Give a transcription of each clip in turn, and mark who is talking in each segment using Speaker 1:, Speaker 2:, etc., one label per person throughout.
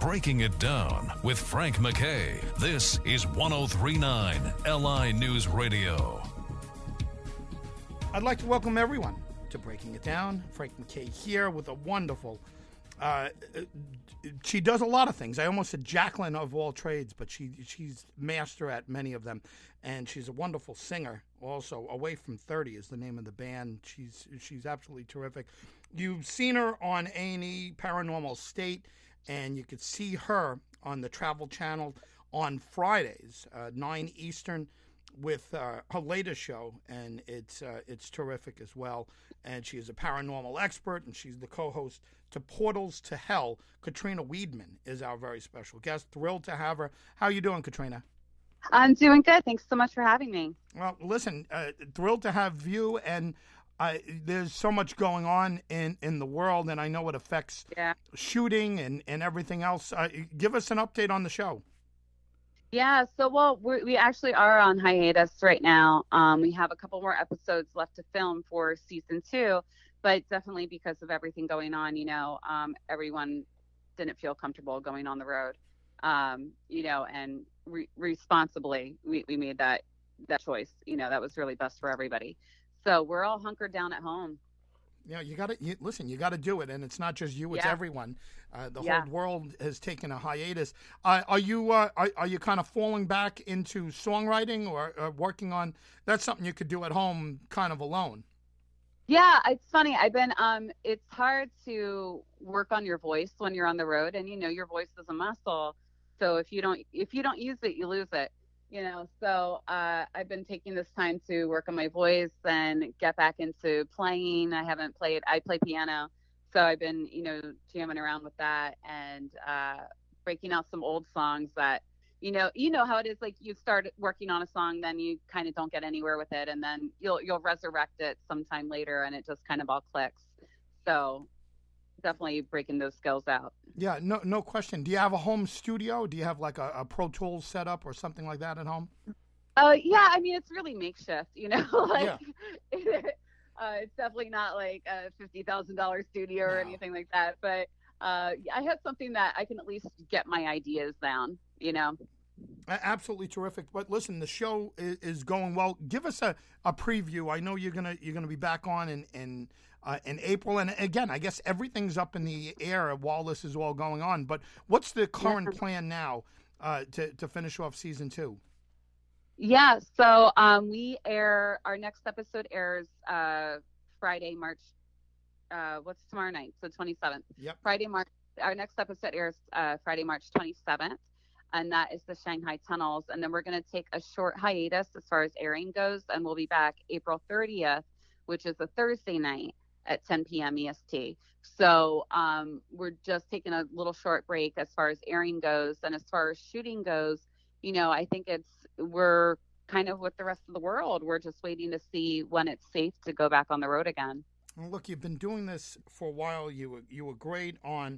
Speaker 1: Breaking It Down with Frank McKay. This is 103.9 LI News Radio.
Speaker 2: I'd like to welcome everyone to Breaking It Down. Frank McKay here with a wonderful, she does a lot of things. I almost said Jacqueline of all trades, but she's master at many of them. And she's a wonderful singer also. Away from 30 is the name of the band. She's absolutely terrific. You've seen her on A&E Paranormal State, and you could see her on the Travel Channel on Fridays, 9 Eastern, with her latest show, and it's terrific as well. And she is a paranormal expert, and she's the co-host to Portals to Hell. Katrina Weidman is our very special guest. Thrilled to have her. How are you doing, Katrina?
Speaker 3: I'm doing good. Thanks so much for having me.
Speaker 2: Well, listen, thrilled to have you, and there's so much going on in the world, and I know it affects shooting and everything else. Give us an update on the show.
Speaker 3: Yeah, so we actually are on hiatus right now. We have a couple more episodes left to film for season 2, but definitely because of everything going on, everyone didn't feel comfortable going on the road, and responsibly we made that choice. That was really best for everybody. So we're all hunkered down at home.
Speaker 2: Yeah, you got to do it, and it's not just you; it's everyone. The whole world has taken a hiatus. Are you kind of falling back into songwriting or working on? That's something you could do at home, kind of alone.
Speaker 3: Yeah, it's funny. I've been. It's hard to work on your voice when you're on the road, and your voice is a muscle. So if you don't use it, you lose it. So I've been taking this time to work on my voice and get back into playing. I play piano, so I've been, jamming around with that and breaking out some old songs that, how it is, like you start working on a song, then you kind of don't get anywhere with it, and then you'll resurrect it sometime later, and it just kind of all clicks. So definitely breaking those skills out.
Speaker 2: Yeah, no question. Do you have a home studio? Do you have like a Pro Tools setup or something like that at home?
Speaker 3: Yeah, I mean, it's really makeshift, it's definitely not like a $50,000 studio or anything like that. But I have something that I can at least get my ideas down,
Speaker 2: Absolutely terrific. But listen, the show is going well. Give us a preview. I know you're gonna be back on in April, and again, I guess everything's up in the air while this is all going on. But what's the current plan now to finish off season 2?
Speaker 3: Yeah, so our next episode airs Friday, March. What's tomorrow night? So 27th.
Speaker 2: Yep.
Speaker 3: Our next episode airs Friday, March 27th. And that is the Shanghai Tunnels. And then we're going to take a short hiatus as far as airing goes. And we'll be back April 30th, which is a Thursday night at 10 p.m. EST. So we're just taking a little short break as far as airing goes. And as far as shooting goes, I think we're kind of with the rest of the world. We're just waiting to see when it's safe to go back on the road again.
Speaker 2: Well, look, you've been doing this for a while. You were great on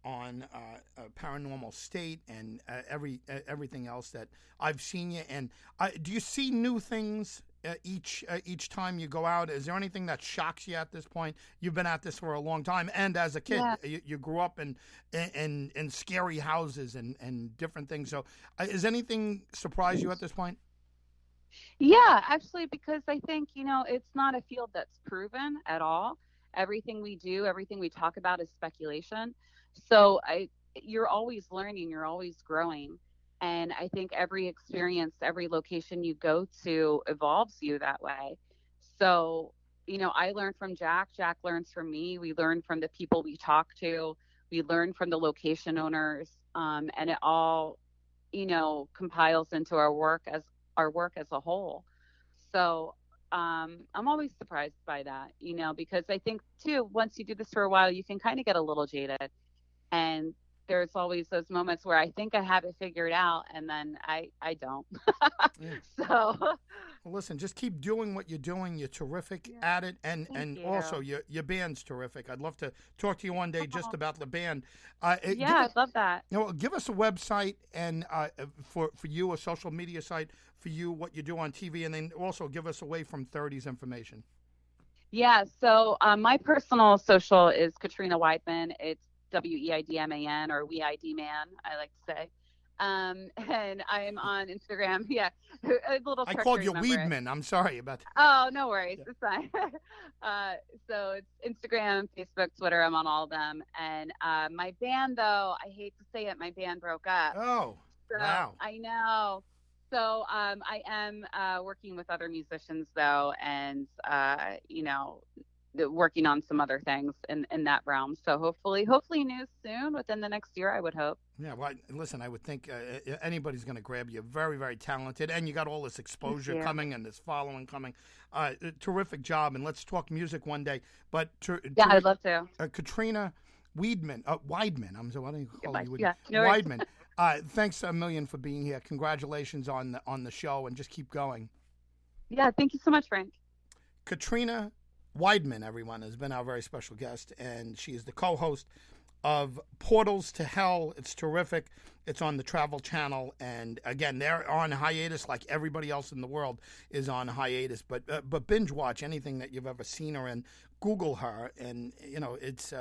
Speaker 2: Paranormal State and everything else that I've seen you. And do you see new things each time you go out? Is there anything that shocks you at this point? You've been at this for a long time, and as a kid, you grew up in scary houses and different things. So, is anything surprise you at this point?
Speaker 3: Yeah, actually, because I think it's not a field that's proven at all. Everything we do, everything we talk about is speculation. So you're always learning, you're always growing. And I think every experience, every location you go to evolves you that way. So, I learn from Jack. Jack learns from me. We learn from the people we talk to. We learn from the location owners. And it all, compiles into our work as a whole. So I'm always surprised by that, because I think, too, once you do this for a while, you can kind of get a little jaded. And there's always those moments where I think I have it figured out, and then I don't. So,
Speaker 2: well, listen, just keep doing what you're doing. You're terrific at it, and also your band's terrific. I'd love to talk to you one day just about the band.
Speaker 3: I'd love that.
Speaker 2: Give us a website and for you, a social media site for you, what you do on TV, and then also give us Away from 30's information.
Speaker 3: Yeah, so my personal social is Katrina Weidman. It's WEIDMAN, or WEID Man, I like to say. And I am on Instagram. Yeah, a little.
Speaker 2: I called you Weedman. I'm sorry about that.
Speaker 3: Oh, no worries. It's fine. So it's Instagram, Facebook, Twitter. I'm on all of them. And my band, though, I hate to say it, my band broke up.
Speaker 2: Oh,
Speaker 3: so,
Speaker 2: wow.
Speaker 3: I know. So I am working with other musicians, though, and working on some other things in that realm. So hopefully news soon within the next year, I would hope.
Speaker 2: Yeah, well, listen, I would think anybody's going to grab you. Very, very talented, and you got all this exposure coming and this following coming. Terrific job, and let's talk music one day. But
Speaker 3: I'd love to.
Speaker 2: Katrina Weidman. I'm sorry, why don't you call you?
Speaker 3: Yeah, no
Speaker 2: Weidman. Thanks a million for being here. Congratulations on the show, and just keep going.
Speaker 3: Yeah, thank you so much, Frank.
Speaker 2: Katrina Weidman, everyone, has been our very special guest, and she is the co-host of Portals to Hell. It's terrific. It's on the Travel Channel, and again, they're on hiatus like everybody else in the world is on hiatus. But binge watch anything that you've ever seen her in. Google her, and it's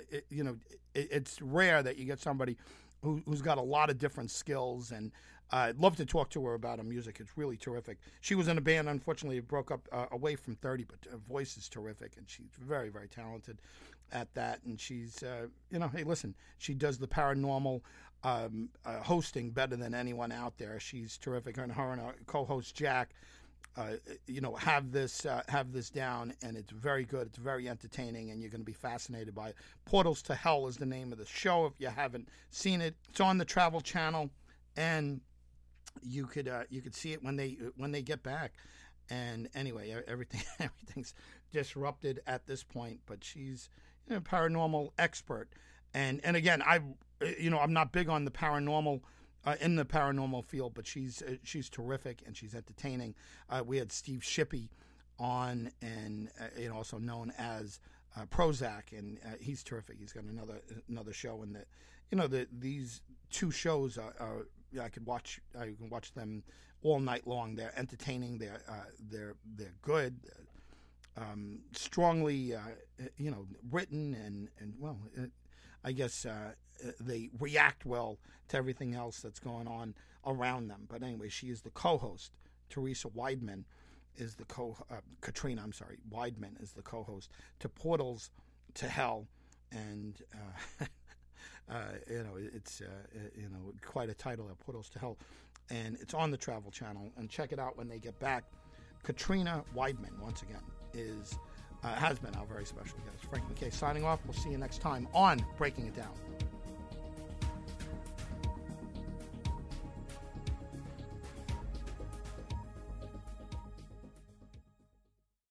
Speaker 2: rare that you get somebody who's got a lot of different skills, and I'd love to talk to her about her music. It's really terrific. She was in a band, unfortunately, it broke up away from 30, but her voice is terrific, and she's very, very talented at that. And she's, hey, listen, she does the paranormal hosting better than anyone out there. She's terrific. Her and her co-host Jack, have this down, and it's very good. It's very entertaining, and you're going to be fascinated by it. Portals to Hell is the name of the show. If you haven't seen it, it's on the Travel Channel, and you could see it when they get back. And anyway, everything's disrupted at this point. But she's a paranormal expert, and again, I'm not big on the paranormal. In the paranormal field, but she's terrific and she's entertaining. We had Steve Shippey on, and also known as Prozac, and he's terrific. He's got another show, and these two shows are I can watch them all night long. They're entertaining. They're good. Strongly written, and well, I guess they react well to everything else that's going on around them. But anyway, she is the co-host. Teresa Weidman is the Katrina Weidman is the co-host to Portals to Hell, and it's quite a title, Portals to Hell, and it's on the Travel Channel. And check it out when they get back. Katrina Weidman, once again, has been our very special guest. Frank MacKay signing off. We'll see you next time on Breaking It Down.